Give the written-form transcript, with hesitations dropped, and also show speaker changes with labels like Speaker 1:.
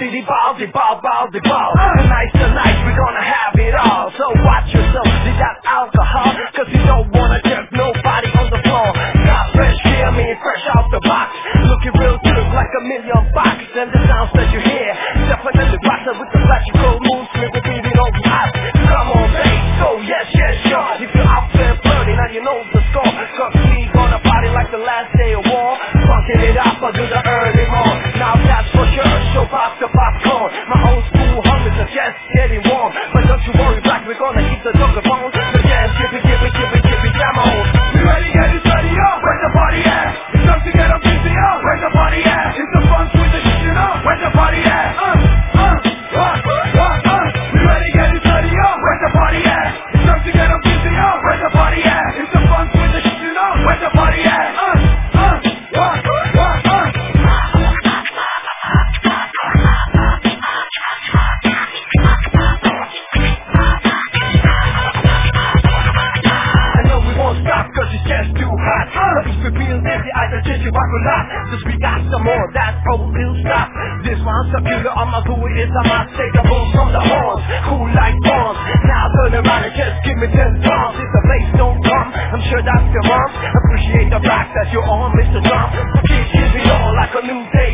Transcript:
Speaker 1: diddy ball, the ball, ball, the ball. Tonight's the night, we're gonna have it all. So watch yourself, see that alcohol, cause you don't wanna jerk nobody on the floor. Got fresh beer, me fresh out the box, looking real good like a million bucks. And the sounds that you hear, definitely rockin' with the electrical moves, nigga, beating on the eyes. Come on, babe, so yes, yes, sure. If you're out there flirting, now you know the score. Cause we gonna party like the last day of war. Funkin' it up until the early morn. Now that's for sure, so pop the popcorn. My old school homies are just getting warm. But don't you worry, black, we're gonna eat the dog bones. So yeah, give it, come on.
Speaker 2: We ready, get it ready up. Where the party at? It's time to get up busy up. Where the party at? It's the fun with the shit, you know. Where the party at? We ready, get it ready up. Where the party at? It's time to get up busy up. Where the party at? It's the fun with the shit, you know. Where the party at?
Speaker 1: Cause we got some more, that old will stop. This one's so killer, I'ma do it, it's a must. Take a boom from the horns, cool like bombs. Now turn around and just give me 10 times. If the bass don't come, I'm sure that's your mom. Appreciate the fact that you're on, Mr. Trump. Keep giving all like a new day